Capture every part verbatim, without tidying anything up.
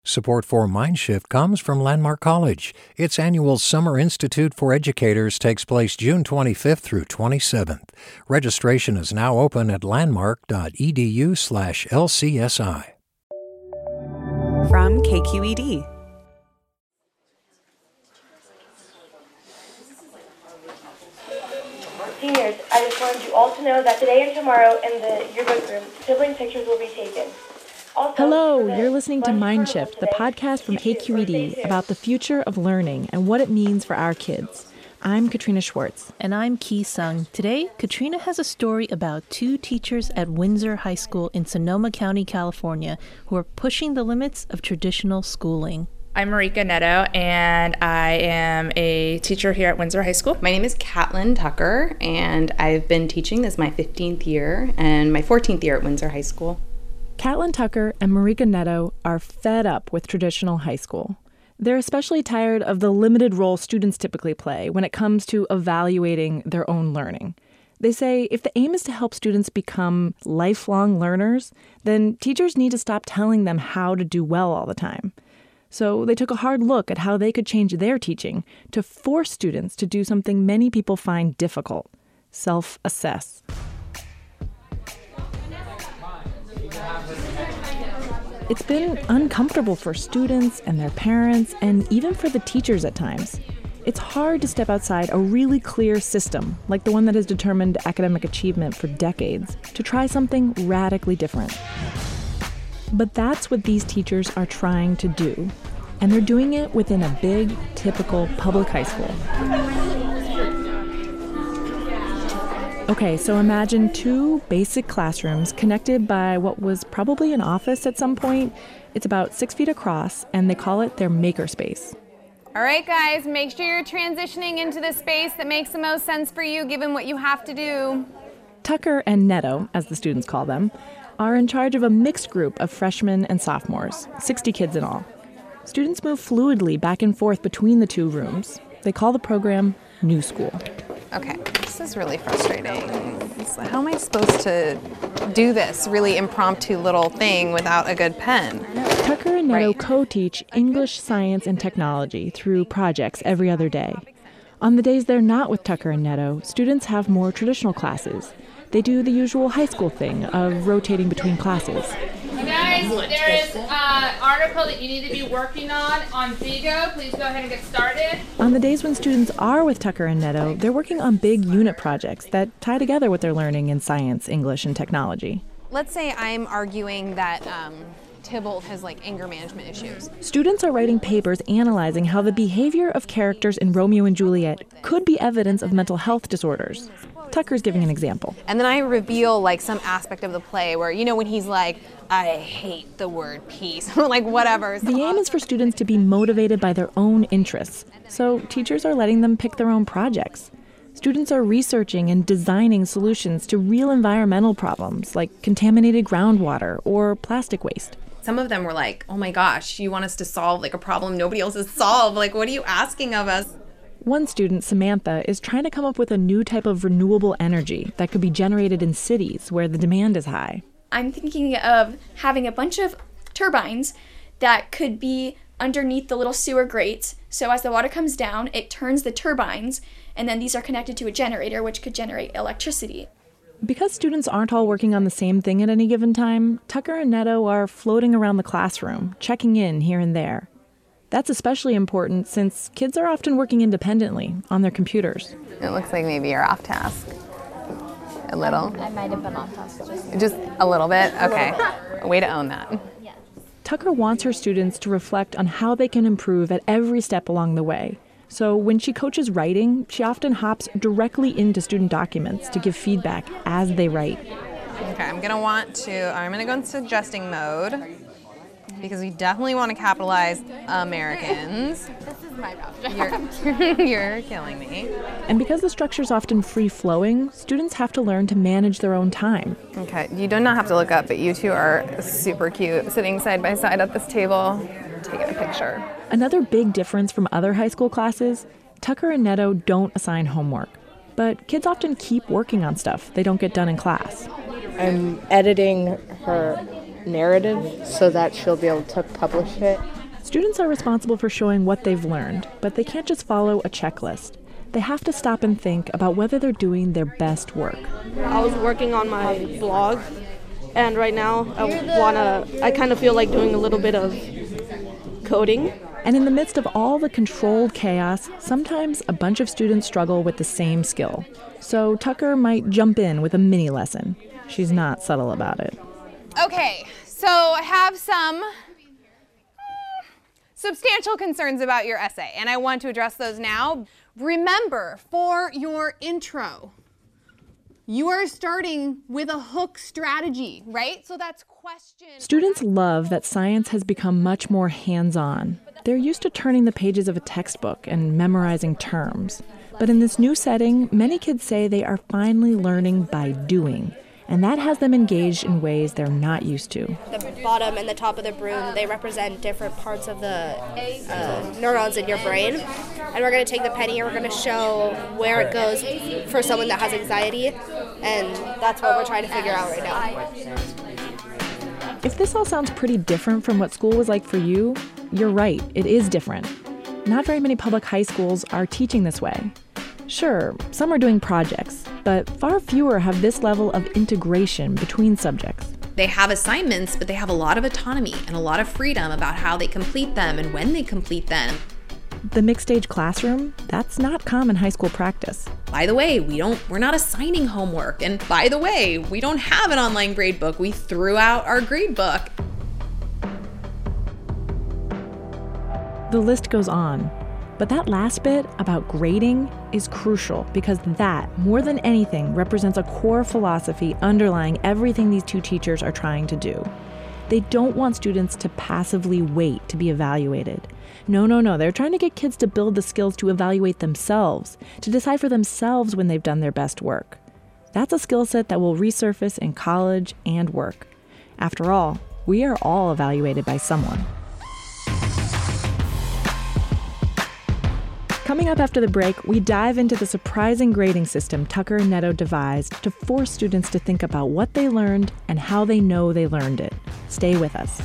Support for Mindshift comes from Landmark College. Its annual Summer Institute for Educators takes place June twenty-fifth through twenty-seventh. Registration is now open at landmark.edu slash LCSI. From K Q E D. Seniors, I just wanted you all to know that today and tomorrow in the yearbook room, sibling pictures will be taken. Also, Hello, you're listening to Mindshift, the podcast from K Q E D about the future of learning and what it means for our kids. I'm Katrina Schwartz. And I'm Ki Sung. Today, Katrina has a story about two teachers at Windsor High School in Sonoma County, California, who are pushing the limits of traditional schooling. I'm Marika Neto, and I am a teacher here at Windsor High School. My name is Catlin Tucker, and I've been teaching this my fifteenth year and my fourteenth year at Windsor High School. Catlin Tucker and Marika Neto are fed up with traditional high school. They're especially tired of the limited role students typically play when it comes to evaluating their own learning. They say if the aim is to help students become lifelong learners, then teachers need to stop telling them how to do well all the time. So they took a hard look at how they could change their teaching to force students to do something many people find difficult: self-assess. It's been uncomfortable for students and their parents, and even for the teachers at times. It's hard to step outside a really clear system, like the one that has determined academic achievement for decades, to try something radically different. But that's what these teachers are trying to do, and they're doing it within a big, typical public high school. Okay, so imagine two basic classrooms connected by what was probably an office at some point. It's about six feet across, and they call it their makerspace. All right, guys, make sure you're transitioning into the space that makes the most sense for you, given what you have to do. Tucker and Neto, as the students call them, are in charge of a mixed group of freshmen and sophomores, sixty kids in all. Students move fluidly back and forth between the two rooms. They call the program New School. Okay, this is really frustrating. How am I supposed to do this really impromptu little thing without a good pen? Tucker and Neto Right. co-teach English, science, and technology through projects every other day. On the days they're not with Tucker and Neto, students have more traditional classes. They do the usual high school thing of rotating between classes. You guys, there is an article that you need to be working on on Vigo. Please go ahead and get started. On the days when students are with Tucker and Neto, they're working on big unit projects that tie together what they're learning in science, English, and technology. Let's say I'm arguing that um, Tybalt has like anger management issues. Students are writing papers analyzing how the behavior of characters in Romeo and Juliet could be evidence of mental health disorders. Tucker's giving an example. And then I reveal like some aspect of the play where, you know, when he's like, I hate the word peace, or like whatever. The aim is for students to be motivated by their own interests, so teachers are letting them pick their own projects. Students are researching and designing solutions to real environmental problems like contaminated groundwater or plastic waste. Some of them were like, oh my gosh, you want us to solve like a problem nobody else has solved? Like, what are you asking of us? One student, Samantha, is trying to come up with a new type of renewable energy that could be generated in cities where the demand is high. I'm thinking of having a bunch of turbines that could be underneath the little sewer grates. So as the water comes down, it turns the turbines, and then these are connected to a generator, which could generate electricity. Because students aren't all working on the same thing at any given time, Tucker and Neto are floating around the classroom, checking in here and there. That's especially important since kids are often working independently on their computers. It looks like maybe you're off task. A little? I might have been off task. Just, Just a little bit? Okay. Way to own that. Yes. Tucker wants her students to reflect on how they can improve at every step along the way. So when she coaches writing, she often hops directly into student documents to give feedback as they write. Okay, I'm gonna want to, I'm gonna go in suggesting mode because we definitely want to capitalize Americans. This is my job. You're, you're killing me. And because the structure's often free-flowing, students have to learn to manage their own time. Okay, you do not have to look up, but you two are super cute, sitting side by side at this table, taking a picture. Another big difference from other high school classes, Tucker and Neto don't assign homework. But kids often keep working on stuff they don't get done in class. I'm editing her narrative so that she'll be able to publish it. Students are responsible for showing what they've learned, but they can't just follow a checklist. They have to stop and think about whether they're doing their best work. I was working on my blog, and right now I wanna, I kind of feel like doing a little bit of coding. And in the midst of all the controlled chaos, sometimes a bunch of students struggle with the same skill. So Tucker might jump in with a mini lesson. She's not subtle about it. Okay, so I have some substantial concerns about your essay, and I want to address those now. Remember, for your intro, you are starting with a hook strategy, right? So that's question. Students love that science has become much more hands-on. They're used to turning the pages of a textbook and memorizing terms. But in this new setting, many kids say they are finally learning by doing. And that has them engaged in ways they're not used to. The bottom and the top of the broom, they represent different parts of the uh, neurons in your brain. And we're going to take the penny and we're going to show where it goes for someone that has anxiety. And that's what we're trying to figure out right now. If this all sounds pretty different from what school was like for you, you're right, it is different. Not very many public high schools are teaching this way. Sure, some are doing projects, but far fewer have this level of integration between subjects. They have assignments, but they have a lot of autonomy and a lot of freedom about how they complete them and when they complete them. The mixed-stage classroom, that's not common high school practice. By the way, we don't, we're not assigning homework. And by the way, we don't have an online grade book. We threw out our grade book. The list goes on. But that last bit about grading is crucial because that, more than anything, represents a core philosophy underlying everything these two teachers are trying to do. They don't want students to passively wait to be evaluated. No, no, no. They're trying to get kids to build the skills to evaluate themselves, to decide for themselves when they've done their best work. That's a skill set that will resurface in college and work. After all, we are all evaluated by someone. Coming up after the break, we dive into the surprising grading system Tucker and Neto devised to force students to think about what they learned and how they know they learned it. Stay with us.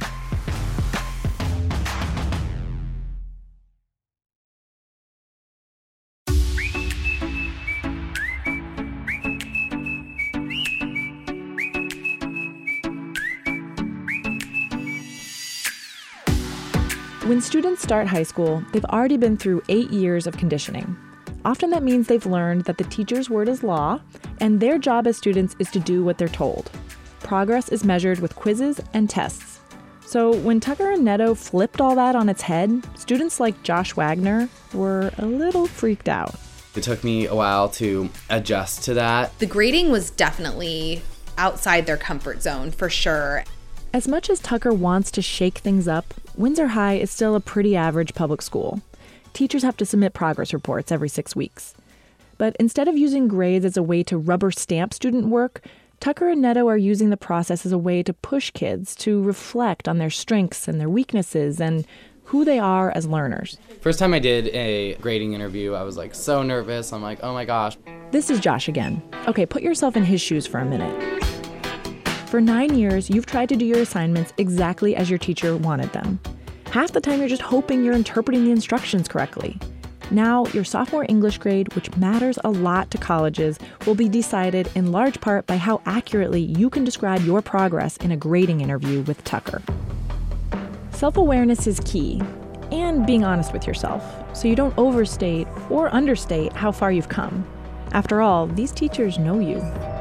When students start high school, they've already been through eight years of conditioning. Often that means they've learned that the teacher's word is law, and their job as students is to do what they're told. Progress is measured with quizzes and tests. So when Tucker and Neto flipped all that on its head, students like Josh Wagner were a little freaked out. It took me a while to adjust to that. The grading was definitely outside their comfort zone, for sure. As much as Tucker wants to shake things up, Windsor High is still a pretty average public school. Teachers have to submit progress reports every six weeks. But instead of using grades as a way to rubber stamp student work, Tucker and Neto are using the process as a way to push kids to reflect on their strengths and their weaknesses and who they are as learners. First time I did a grading interview, I was like so nervous. I'm like, oh my gosh. This is Josh again. Okay, put yourself in his shoes for a minute. For nine years, you've tried to do your assignments exactly as your teacher wanted them. Half the time, you're just hoping you're interpreting the instructions correctly. Now, your sophomore English grade, which matters a lot to colleges, will be decided in large part by how accurately you can describe your progress in a grading interview with Tucker. Self-awareness is key, and being honest with yourself, so you don't overstate or understate how far you've come. After all, these teachers know you.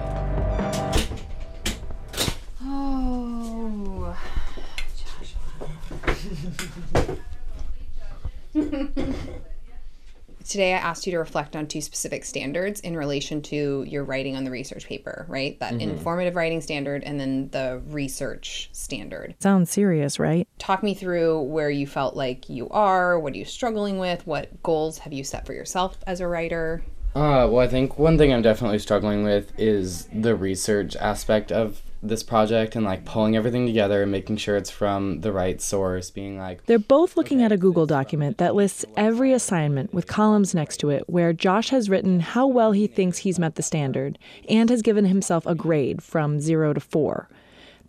Today I asked you to reflect on two specific standards in relation to your writing on the research paper, right? That mm-hmm. informative writing standard and then the research standard. Sounds serious, right? Talk me through where you felt like you are, what are you struggling with, what goals have you set for yourself as a writer? Uh, well, I think one thing I'm definitely struggling with is the research aspect of this project and like pulling everything together and making sure it's from the right source, being like... They're both looking okay, at a Google document that lists every assignment with columns next to it where Josh has written how well he thinks he's met the standard and has given himself a grade from zero to four.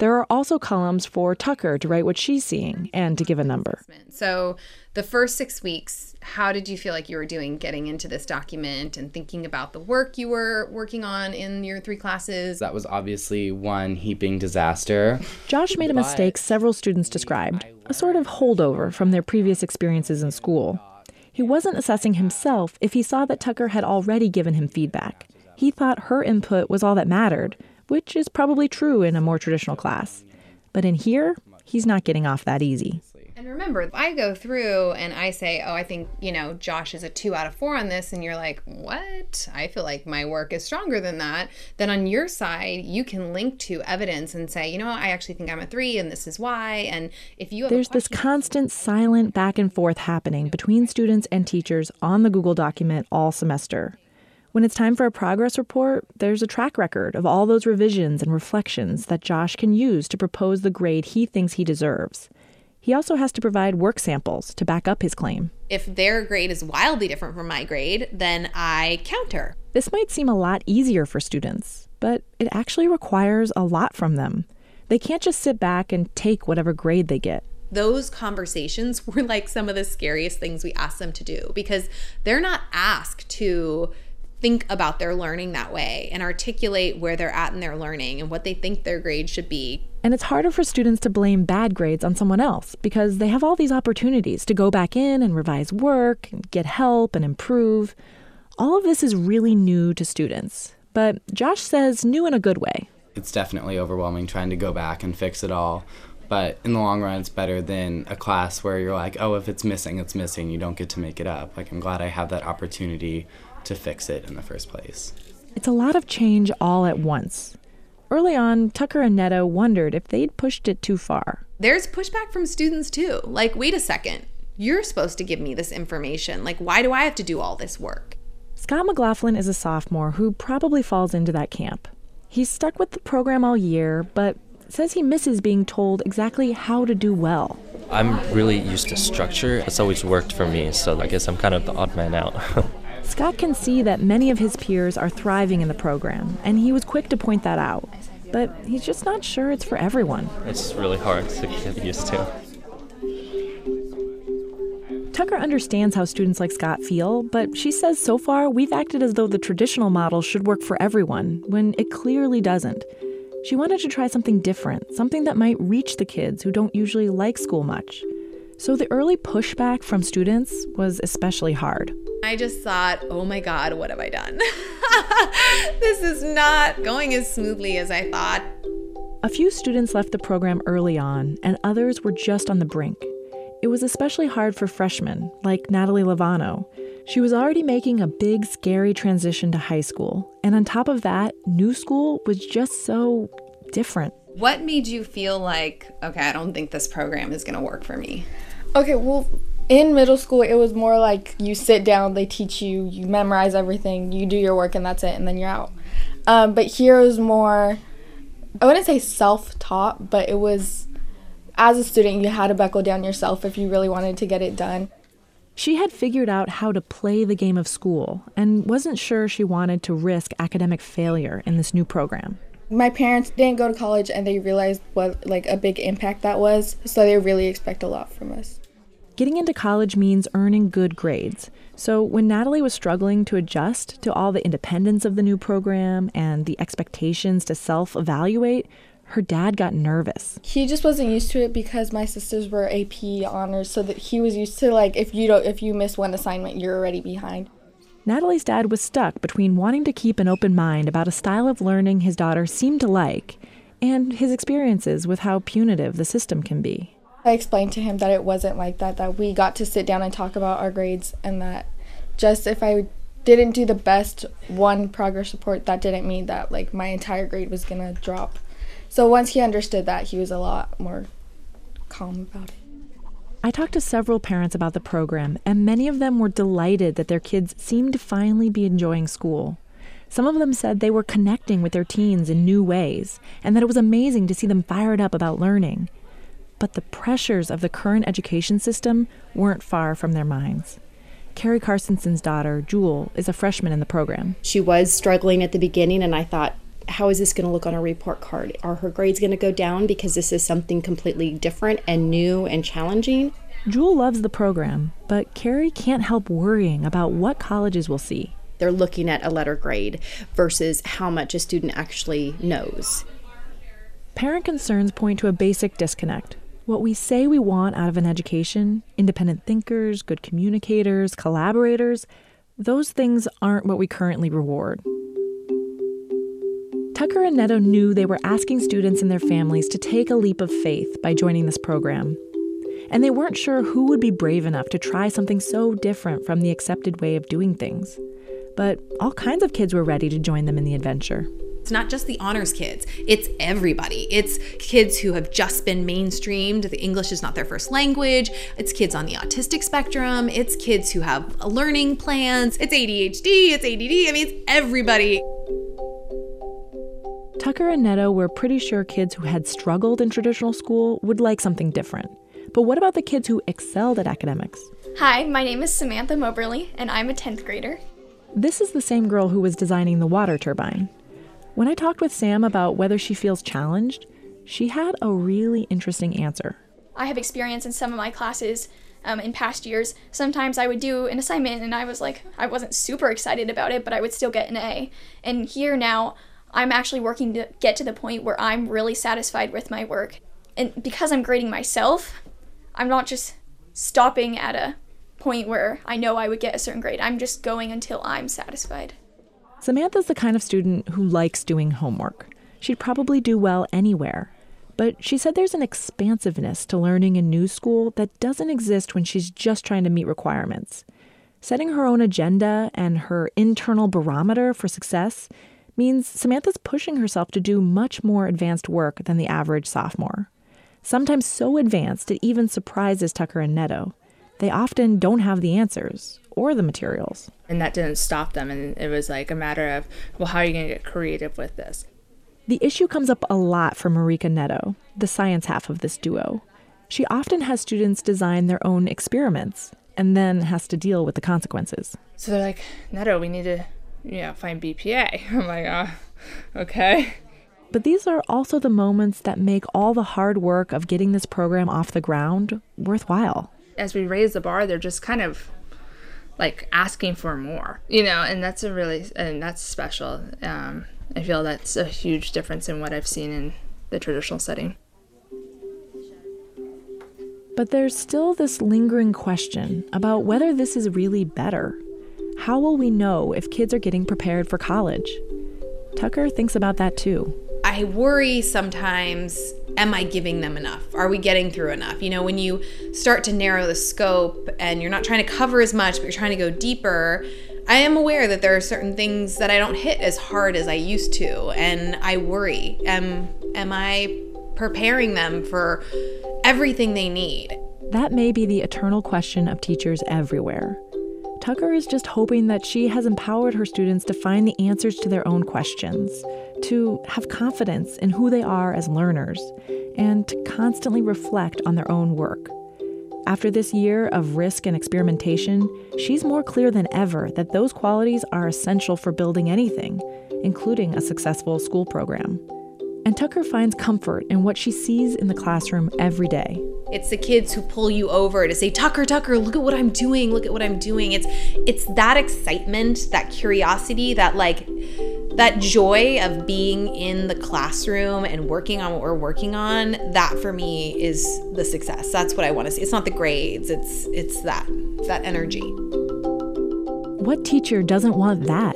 There are also columns for Tucker to write what she's seeing and to give a number. So the first six weeks, how did you feel like you were doing getting into this document and thinking about the work you were working on in your three classes? That was obviously one heaping disaster. Josh made a mistake several students described, a sort of holdover from their previous experiences in school. He wasn't assessing himself if he saw that Tucker had already given him feedback. He thought her input was all that mattered, which is probably true in a more traditional class. But in here, he's not getting off that easy. And remember, if I go through and I say, oh, I think, you know, Josh is a two out of four on this, and you're like, what? I feel like my work is stronger than that. Then on your side, you can link to evidence and say, you know what, I actually think I'm a three, and this is why. And if you have There's this constant silent back and forth happening between students and teachers on the Google document all semester. When it's time for a progress report, there's a track record of all those revisions and reflections that Josh can use to propose the grade he thinks he deserves. He also has to provide work samples to back up his claim. If their grade is wildly different from my grade, then I counter. This might seem a lot easier for students, but it actually requires a lot from them. They can't just sit back and take whatever grade they get. Those conversations were like some of the scariest things we asked them to do, because they're not asked to think about their learning that way and articulate where they're at in their learning and what they think their grade should be. And it's harder for students to blame bad grades on someone else because they have all these opportunities to go back in and revise work, and get help and improve. All of this is really new to students, but Josh says new in a good way. It's definitely overwhelming trying to go back and fix it all. But in the long run, it's better than a class where you're like, oh, if it's missing, it's missing. You don't get to make it up. Like, I'm glad I have that opportunity to fix it in the first place. It's a lot of change all at once. Early on, Tucker and Neto wondered if they'd pushed it too far. There's pushback from students too. Like, wait a second, you're supposed to give me this information. Like, why do I have to do all this work? Scott McLaughlin is a sophomore who probably falls into that camp. He's stuck with the program all year, but says he misses being told exactly how to do well. I'm really used to structure. It's always worked for me, so I guess I'm kind of the odd man out. Scott can see that many of his peers are thriving in the program, and he was quick to point that out. But he's just not sure it's for everyone. It's really hard to get used to. Tucker understands how students like Scott feel, but she says so far we've acted as though the traditional model should work for everyone, when it clearly doesn't. She wanted to try something different, something that might reach the kids who don't usually like school much. So the early pushback from students was especially hard. I just thought, oh my God, what have I done? This is not going as smoothly as I thought. A few students left the program early on, and others were just on the brink. It was especially hard for freshmen, like Natalie Lovano. She was already making a big, scary transition to high school, and on top of that, new school was just so different. What made you feel like, okay, I don't think this program is going to work for me? Okay, well, in middle school, it was more like you sit down, they teach you, you memorize everything, you do your work, and that's it, and then you're out. Um, but here it was more, I wouldn't say self-taught, but it was, as a student, you had to buckle down yourself if you really wanted to get it done. She had figured out how to play the game of school and wasn't sure she wanted to risk academic failure in this new program. My parents didn't go to college, and they realized what like a big impact that was, so they really expect a lot from us. Getting into college means earning good grades. So when Natalie was struggling to adjust to all the independence of the new program and the expectations to self-evaluate, her dad got nervous. He just wasn't used to it because my sisters were A P honors, so that he was used to like if you don't if you miss one assignment, you're already behind. Natalie's dad was stuck between wanting to keep an open mind about a style of learning his daughter seemed to like and his experiences with how punitive the system can be. I explained to him that it wasn't like that, that we got to sit down and talk about our grades, and that just if I didn't do the best one progress report, that didn't mean that like my entire grade was gonna drop. So once he understood that, he was a lot more calm about it. I talked to several parents about the program, and many of them were delighted that their kids seemed to finally be enjoying school. Some of them said they were connecting with their teens in new ways, and that it was amazing to see them fired up about learning. But the pressures of the current education system weren't far from their minds. Carrie Carsonson's daughter, Jewel, is a freshman in the program. She was struggling at the beginning, and I thought, how is this going to look on a report card? Are her grades going to go down because this is something completely different and new and challenging? Jewel loves the program, but Carrie can't help worrying about what colleges will see. They're looking at a letter grade versus how much a student actually knows. Parent concerns point to a basic disconnect. What we say we want out of an education, independent thinkers, good communicators, collaborators, those things aren't what we currently reward. Tucker and Neto knew they were asking students and their families to take a leap of faith by joining this program. And they weren't sure who would be brave enough to try something so different from the accepted way of doing things. But all kinds of kids were ready to join them in the adventure. It's not just the honors kids, it's everybody. It's kids who have just been mainstreamed, the English is not their first language, it's kids on the autistic spectrum, it's kids who have learning plans, it's A D H D, it's A D D, I mean, it's everybody. Tucker and Neto were pretty sure kids who had struggled in traditional school would like something different. But what about the kids who excelled at academics? Hi, my name is Samantha Moberly, and I'm a tenth grader. This is the same girl who was designing the water turbine. When I talked with Sam about whether she feels challenged, she had a really interesting answer. I have experience in some of my classes um, in past years. Sometimes I would do an assignment and I was like, I wasn't super excited about it, but I would still get an A. And here now, I'm actually working to get to the point where I'm really satisfied with my work. And because I'm grading myself, I'm not just stopping at a point where I know I would get a certain grade. I'm just going until I'm satisfied. Samantha's the kind of student who likes doing homework. She'd probably do well anywhere. But she said there's an expansiveness to learning in new school that doesn't exist when she's just trying to meet requirements. Setting her own agenda and her internal barometer for success means Samantha's pushing herself to do much more advanced work than the average sophomore. Sometimes so advanced it even surprises Tucker and Neto. They often don't have the answers or the materials. And that didn't stop them. And it was like a matter of, well, how are you going to get creative with this? The issue comes up a lot for Marika Neto, the science half of this duo. She often has students design their own experiments and then has to deal with the consequences. So they're like, Neto, we need to, you know, find B P A. I'm like, oh, okay. But these are also the moments that make all the hard work of getting this program off the ground worthwhile. As we raise the bar, they're just kind of like asking for more, you know, and that's a really, and that's special. Um, I feel that's a huge difference in what I've seen in the traditional setting. But there's still this lingering question about whether this is really better. How will we know if kids are getting prepared for college? Tucker thinks about that too. I worry sometimes, am I giving them enough? Are we getting through enough? You know, when you start to narrow the scope and you're not trying to cover as much, but you're trying to go deeper, I am aware that there are certain things that I don't hit as hard as I used to, and I worry. Am, am I preparing them for everything they need? That may be the eternal question of teachers everywhere. Tucker is just hoping that she has empowered her students to find the answers to their own questions, to have confidence in who they are as learners, and to constantly reflect on their own work. After this year of risk and experimentation, she's more clear than ever that those qualities are essential for building anything, including a successful school program. And Tucker finds comfort in what she sees in the classroom every day. It's the kids who pull you over to say, Tucker, Tucker, look at what I'm doing, look at what I'm doing. It's it's that excitement, that curiosity, that like that joy of being in the classroom and working on what we're working on. That for me is the success. That's what I want to see. It's not the grades, it's it's that that energy. What teacher doesn't want that?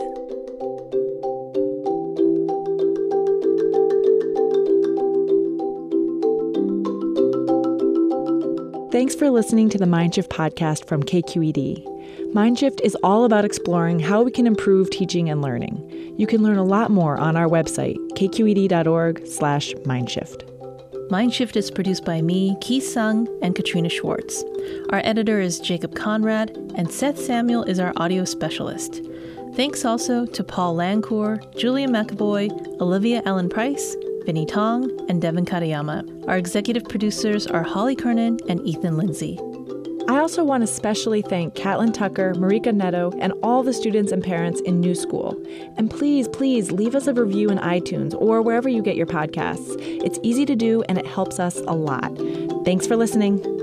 Thanks for listening to the Mindshift podcast from K Q E D. Mindshift is all about exploring how we can improve teaching and learning. You can learn a lot more on our website, k q e d dot org slash mindshift. Mindshift is produced by me, Ki Sung, and Katrina Schwartz. Our editor is Jacob Conrad, and Seth Samuel is our audio specialist. Thanks also to Paul Lancour, Julia McAvoy, Olivia Ellen Price, Vinny Tong, and Devin Katayama. Our executive producers are Holly Kernan and Ethan Lindsay. I also want to especially thank Catlin Tucker, Marika Neto, and all the students and parents in New School. And please, please leave us a review in iTunes or wherever you get your podcasts. It's easy to do and it helps us a lot. Thanks for listening.